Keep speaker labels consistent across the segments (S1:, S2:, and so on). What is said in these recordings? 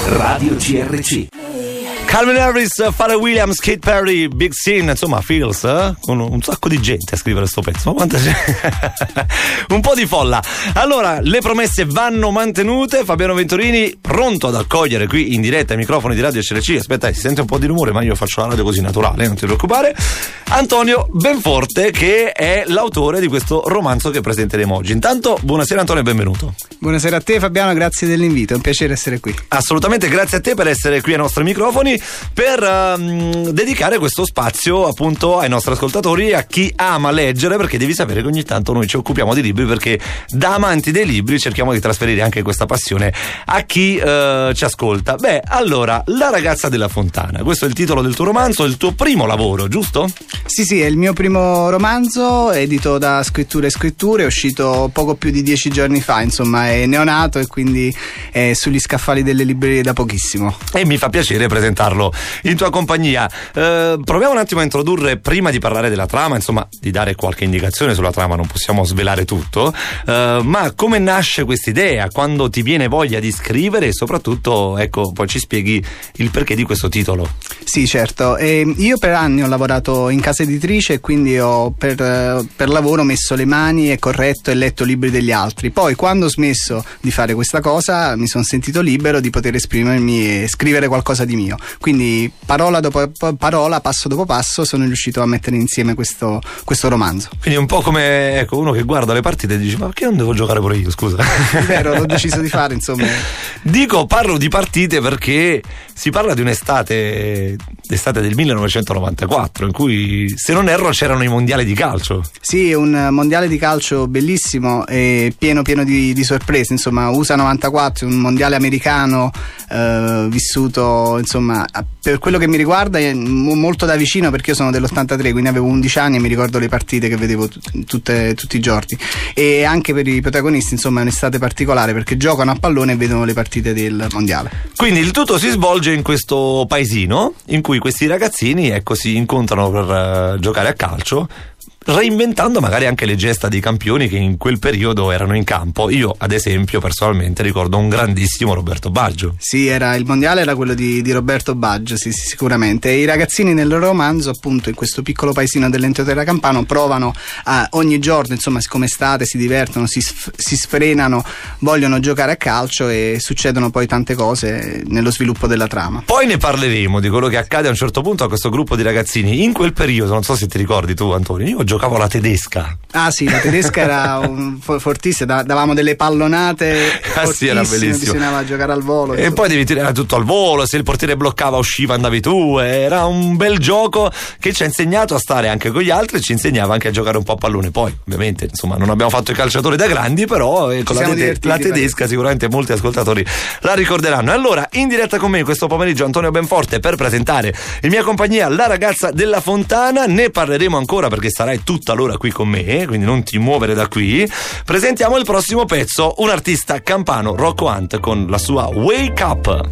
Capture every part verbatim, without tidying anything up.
S1: Radio C R C.
S2: Calvin Harris, Pharrell Williams, Katy Perry, Big Sin, insomma Feels, eh? Con un sacco di gente a scrivere sto pezzo. Ma quanta gente? Un po' di folla. Allora, le promesse vanno mantenute. Fabiano Venturini pronto ad accogliere qui in diretta ai microfoni di Radio C R C. Aspetta, si sente un po' di rumore, ma io faccio la radio così naturale, non ti preoccupare. Antonio Benforte, che è l'autore di questo romanzo che presenteremo oggi. Intanto, buonasera Antonio e benvenuto.
S3: Buonasera a te Fabiano, grazie dell'invito, è un piacere essere qui.
S2: Assolutamente, grazie a te per essere qui ai nostri microfoni, per um, dedicare questo spazio appunto ai nostri ascoltatori, a chi ama leggere, perché devi sapere che ogni tanto noi ci occupiamo di libri, perché da amanti dei libri cerchiamo di trasferire anche questa passione a chi uh, ci ascolta. Beh, allora, La ragazza della fontana, questo è il titolo del tuo romanzo, il tuo primo lavoro, giusto?
S3: Sì, sì, è il mio primo romanzo, edito da Scritture e Scritture, è uscito poco più di dieci giorni fa, insomma è neonato e quindi è sugli scaffali delle librerie da pochissimo.
S2: E mi fa piacere presentarlo in tua compagnia. Eh, proviamo un attimo a introdurre, prima di parlare della trama, insomma di dare qualche indicazione sulla trama, non possiamo svelare tutto, eh, ma come nasce questa idea, quando ti viene voglia di scrivere e soprattutto, ecco, poi ci spieghi il perché di questo titolo.
S3: Sì, certo, e io per anni ho lavorato in casa editrice e quindi ho per, per lavoro messo le mani e corretto e letto libri degli altri. Poi quando ho smesso di fare questa cosa mi sono sentito libero di poter esprimermi e scrivere qualcosa di mio, quindi parola dopo parola, passo dopo passo sono riuscito a mettere insieme questo, questo romanzo.
S2: Quindi un po' come, ecco, uno che guarda le partite e dice: ma perché non devo giocare pure io, scusa?
S3: È vero, l'ho deciso di fare, insomma.
S2: Dico, parlo di partite perché si parla di un'estate, l'estate del millenovecentonovantaquattro, in cui, se non erro, c'erano i mondiali di calcio.
S3: Sì, un mondiale di calcio bellissimo e pieno pieno di, di sorprese, insomma. U S A novantaquattro, un mondiale americano eh, vissuto, insomma, per quello che mi riguarda è molto da vicino, perché io sono dell'ottantatré, quindi avevo undici anni e mi ricordo le partite che vedevo t- tutte, tutti i giorni. E anche per i protagonisti, insomma, è un'estate particolare perché giocano a pallone e vedono le partite del mondiale.
S2: Quindi il tutto si svolge in questo paesino in cui questi ragazzini, ecco, si incontrano per uh, giocare a calcio, reinventando magari anche le gesta dei campioni che in quel periodo erano in campo. Io, ad esempio, personalmente ricordo un grandissimo Roberto Baggio.
S3: Sì, era il mondiale era quello di, di Roberto Baggio, sì, sì, sicuramente. E i ragazzini nel romanzo, appunto, in questo piccolo paesino dell'entroterra campano, provano a, ogni giorno, insomma, siccome estate, si divertono, si, sf- si sfrenano, vogliono giocare a calcio e succedono poi tante cose nello sviluppo della trama.
S2: Poi ne parleremo di quello che accade a un certo punto a questo gruppo di ragazzini. In quel periodo, non so se ti ricordi tu, Antonio, io giocavo alla tedesca.
S3: Ah sì, la tedesca era un, fortissima, davamo delle pallonate.
S2: Ah sì, era bellissimo.
S3: Bisognava giocare al volo.
S2: E poi devi tirare tutto al volo, se il portiere bloccava usciva, andavi tu. Era un bel gioco che ci ha insegnato a stare anche con gli altri e ci insegnava anche a giocare un po' a pallone. Poi ovviamente, insomma, non abbiamo fatto i calciatori da grandi, però eh, con la, tede- la tedesca sicuramente molti ascoltatori la ricorderanno. Allora, in diretta con me questo pomeriggio Antonio Benforte per presentare in mia compagnia La ragazza della fontana. Ne parleremo ancora perché sarai tutta l'ora qui con me, quindi non ti muovere da qui. Presentiamo il prossimo pezzo, un artista campano, Rocco Hunt, con la sua Wake Up.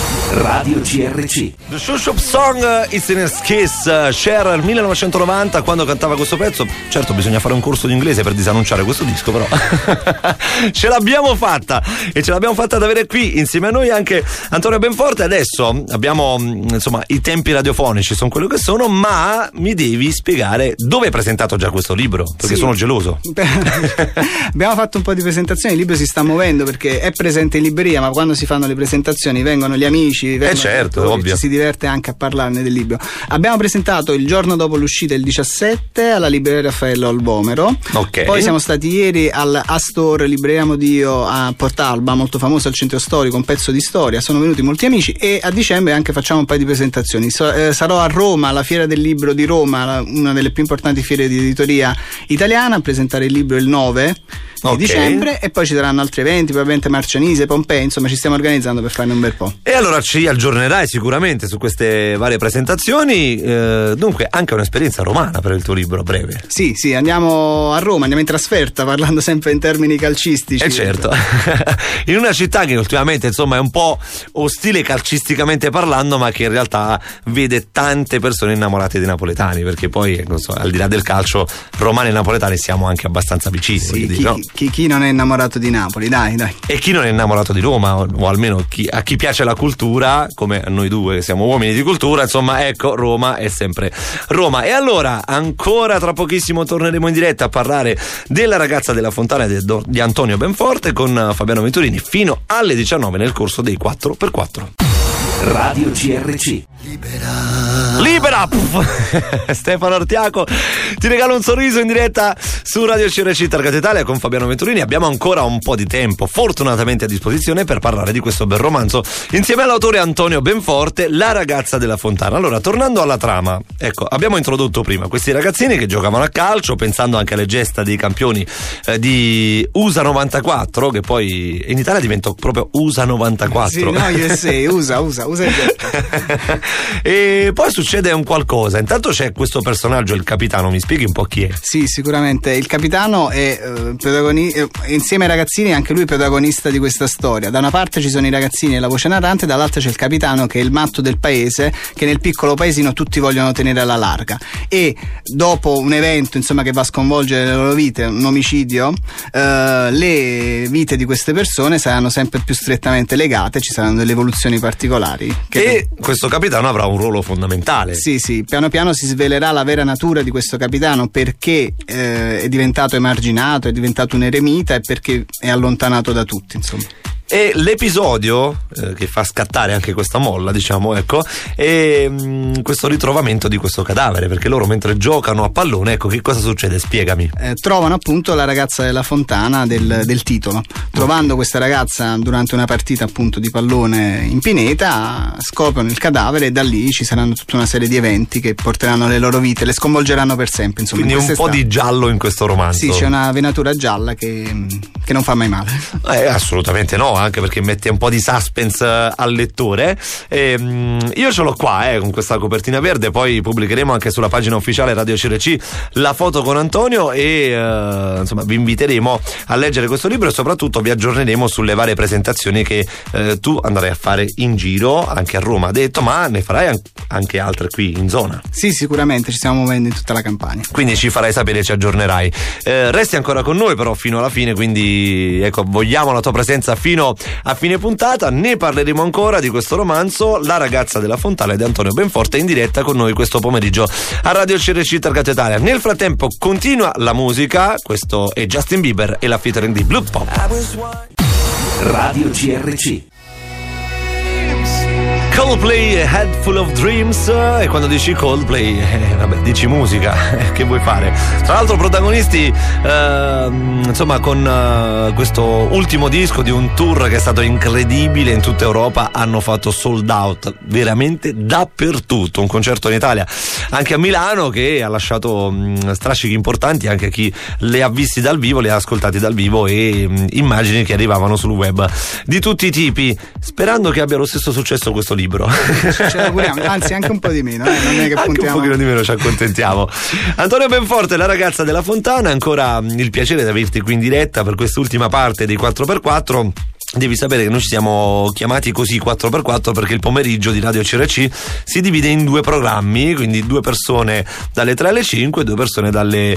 S1: Radio C R C.
S2: The Shush Up Song, It's in His Kiss. Cher nel millenovecentonovanta, quando cantava questo pezzo. Certo, bisogna fare un corso di inglese per disannunciare questo disco, però ce l'abbiamo fatta e ce l'abbiamo fatta ad avere qui insieme a noi anche Antonio Benforte. Adesso abbiamo, insomma, i tempi radiofonici sono quello che sono, ma mi devi spiegare dove hai presentato già questo libro, perché sì, sono geloso.
S3: Abbiamo fatto un po' di presentazioni, il libro si sta muovendo perché è presente in libreria, ma quando si fanno le presentazioni vengono gli amici,
S2: eh certo, ovvio.
S3: Ci si diverte anche a parlarne del libro. Abbiamo presentato il giorno dopo l'uscita, il diciassette, alla libreria Raffaello Alvomero.
S2: Okay.
S3: Poi siamo stati ieri al Astor, libreria Modio a Portalba, molto famosa al centro storico, un pezzo di storia. Sono venuti molti amici e a dicembre anche facciamo un paio di presentazioni. So, eh, sarò a Roma, alla Fiera del Libro di Roma, la, una delle più importanti fiere di editoria italiana, a presentare il libro il nove
S2: okay.
S3: di dicembre, e poi ci saranno altri eventi, probabilmente Marcianise, Pompei, insomma ci stiamo organizzando per farne un bel po'.
S2: E allora ci aggiornerai sicuramente su queste varie presentazioni. Eh, dunque anche un'esperienza romana per il tuo libro a breve.
S3: Sì, sì, andiamo a Roma, andiamo in trasferta, parlando sempre in termini calcistici.
S2: Eh certo, in una città che ultimamente, insomma, è un po' ostile calcisticamente parlando, ma che in realtà vede tante persone innamorate dei napoletani, perché poi, non so, al di là del calcio, romani e napoletani siamo anche abbastanza vicini.
S3: Sì,
S2: dire,
S3: chi,
S2: no?
S3: chi, chi non è innamorato di Napoli, dai, dai.
S2: E chi non è innamorato di Roma, o, o almeno chi, a chi piace la cultura, come a noi due che siamo uomini di cultura, insomma, ecco, Roma è sempre Roma. E allora, ancora tra pochissimo torneremo in diretta a parlare della ragazza della Fontana di, di Antonio Benforte con Fabiano Venturini fino alle diciannove nel corso dei quattro per quattro.
S1: Radio C R C.
S2: Libera! Libera! Stefano Artiaco ti regala un sorriso in diretta su Radio C R C Target Italia con Fabiano Venturini. Abbiamo ancora un po' di tempo, fortunatamente a disposizione, per parlare di questo bel romanzo insieme all'autore Antonio Benforte, La ragazza della Fontana. Allora, tornando alla trama, ecco, abbiamo introdotto prima questi ragazzini che giocavano a calcio, pensando anche alle gesta dei campioni eh, di U S A novantaquattro, che poi in Italia diventò proprio U S A novantaquattro.
S3: Sì, no, U S A, U S A, U S A, U S A.
S2: E poi succede un qualcosa. Intanto c'è questo personaggio, il capitano, mi spieghi un po' chi è?
S3: Sì, sicuramente il capitano è eh, protagoni- eh, insieme ai ragazzini è anche lui protagonista di questa storia. Da una parte ci sono i ragazzini e la voce narrante, dall'altra c'è il capitano che è il matto del paese, che nel piccolo paesino tutti vogliono tenere alla larga, e dopo un evento, insomma, che va a sconvolgere le loro vite, un omicidio, eh, le vite di queste persone saranno sempre più strettamente legate, ci saranno delle evoluzioni particolari che
S2: e questo capitano avrà un ruolo fondamentale.
S3: Sì, sì, piano piano si svelerà la vera natura di questo capitano, perché eh, è diventato emarginato, è diventato un eremita e perché è allontanato da tutti, insomma.
S2: E l'episodio eh, che fa scattare anche questa molla, diciamo, ecco, è mh, questo ritrovamento di questo cadavere, perché loro mentre giocano a pallone, ecco, che cosa succede? Spiegami.
S3: Eh, trovano appunto la ragazza della Fontana del, del titolo. Trovando questa ragazza durante una partita appunto di pallone in pineta, scoprono il cadavere e da lì ci saranno tutta una serie di eventi che porteranno le loro vite, le sconvolgeranno per sempre, insomma.
S2: Quindi un po' di giallo in questo romanzo.
S3: Sì, c'è una venatura gialla che, che non fa mai male.
S2: Eh, assolutamente no, anche perché mette un po' di suspense al lettore. E, mh, io ce l'ho qua, eh, con questa copertina verde. Poi pubblicheremo anche sulla pagina ufficiale Radio C R C la foto con Antonio e uh, insomma vi inviteremo a leggere questo libro e soprattutto vi aggiorneremo sulle varie presentazioni che uh, tu andrai a fare in giro, anche a Roma ha detto, ma ne farai an- anche altre qui in zona.
S3: Sì, sicuramente ci stiamo muovendo in tutta la Campania,
S2: quindi ci farai sapere, ci aggiornerai. Eh, resti ancora con noi però fino alla fine, quindi ecco, vogliamo la tua presenza fino a fine puntata. Ne parleremo ancora di questo romanzo, La ragazza della Fontana di Antonio Benforte, in diretta con noi questo pomeriggio a Radio C R C Target Italia. Nel frattempo continua la musica, questo è Justin Bieber e la featuring di Blue Pop.
S1: Radio C R C.
S2: Coldplay, Head Full of Dreams. E quando dici Coldplay, eh, vabbè, dici musica, che vuoi fare? Tra l'altro protagonisti eh, insomma con eh, questo ultimo disco di un tour che è stato incredibile in tutta Europa, hanno fatto sold out veramente dappertutto, un concerto in Italia, anche a Milano, che ha lasciato mh, strascichi importanti anche a chi le ha visti dal vivo, le ha ascoltati dal vivo, e mh, immagini che arrivavano sul web di tutti i tipi, sperando che abbia lo stesso successo questo libro.
S3: Ce l'auguriamo, anzi anche un po' di meno, eh? Non è che
S2: anche
S3: puntiamo...
S2: un pochino di meno, ci accontentiamo. Antonio Benforte, La ragazza della Fontana, ancora il piacere di averti qui in diretta per quest'ultima parte dei quattro per quattro. Devi sapere che noi ci siamo chiamati così quattro per quattro perché il pomeriggio di Radio C R C si divide in due programmi, quindi due persone dalle tre alle cinque, due persone dalle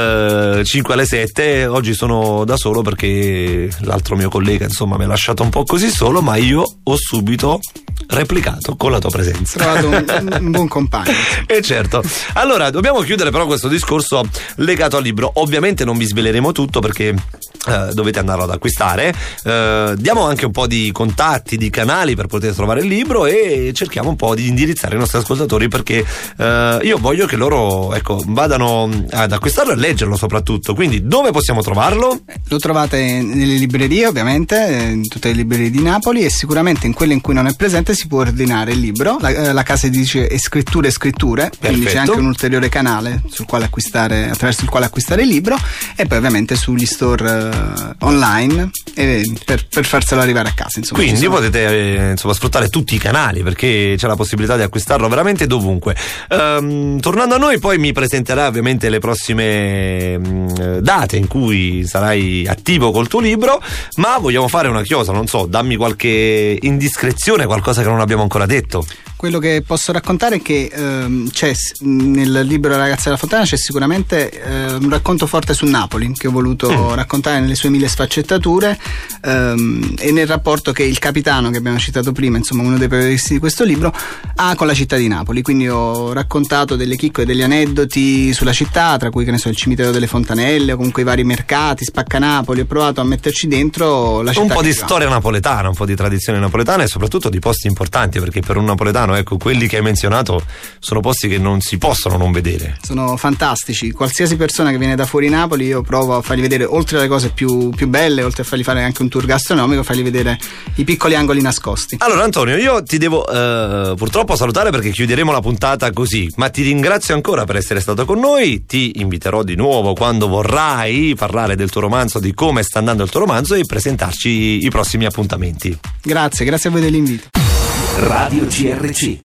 S2: eh, cinque alle sette. Oggi sono da solo perché l'altro mio collega insomma mi ha lasciato un po' così solo, ma io ho subito replicato con la tua presenza.
S3: Trovato un, un buon compagno.
S2: E certo. Allora, dobbiamo chiudere però questo discorso legato al libro. Ovviamente non vi sveleremo tutto perché eh, dovete andarlo ad acquistare. Eh, diamo anche un po' di contatti, di canali per poter trovare il libro e cerchiamo un po' di indirizzare i nostri ascoltatori, perché eh, io voglio che loro, ecco, vadano ad acquistarlo e leggerlo soprattutto. Quindi dove possiamo trovarlo?
S3: Lo trovate nelle librerie, ovviamente, in tutte le librerie di Napoli, e sicuramente in quelle in cui non è presente si può ordinare il libro. La, la casa dice scritture e scritture, quindi c'è anche un ulteriore canale sul quale acquistare, attraverso il quale acquistare il libro, e poi ovviamente sugli store uh, online e per, per farselo arrivare a casa, insomma.
S2: Quindi
S3: sono...
S2: potete eh, insomma sfruttare tutti i canali, perché c'è la possibilità di acquistarlo veramente dovunque. Um, tornando a noi, poi mi presenterà ovviamente le prossime mh, date in cui sarai attivo col tuo libro, ma vogliamo fare una chiosa, non so, dammi qualche indiscrezione, qualcosa che non abbiamo ancora detto.
S3: Quello che posso raccontare è che ehm, c'è nel libro La ragazza della fontana c'è sicuramente eh, un racconto forte su Napoli che ho voluto mm. raccontare nelle sue mille sfaccettature, ehm, e nel rapporto che il capitano, che abbiamo citato prima, insomma uno dei protagonisti di questo libro, ha con la città di Napoli. Quindi ho raccontato delle chicche e degli aneddoti sulla città, tra cui che ne so il cimitero delle Fontanelle o comunque i vari mercati, Spaccanapoli. Ho provato a metterci dentro la città.
S2: Un po' di
S3: va.
S2: storia napoletana, un po' di tradizione napoletana e soprattutto di posti importanti, perché per un napoletano, ecco, quelli che hai menzionato sono posti che non si possono non vedere.
S3: Sono fantastici. Qualsiasi persona che viene da fuori Napoli io provo a fargli vedere, oltre alle cose più, più belle, oltre a fargli fare anche un tour gastronomico, fargli vedere i piccoli angoli nascosti.
S2: Allora Antonio, io ti devo eh, purtroppo salutare perché chiuderemo la puntata così, ma ti ringrazio ancora per essere stato con noi. Ti inviterò di nuovo quando vorrai parlare del tuo romanzo, di come sta andando il tuo romanzo e presentarci i prossimi appuntamenti.
S3: Grazie, grazie a voi dell'invito.
S1: Radio C R C.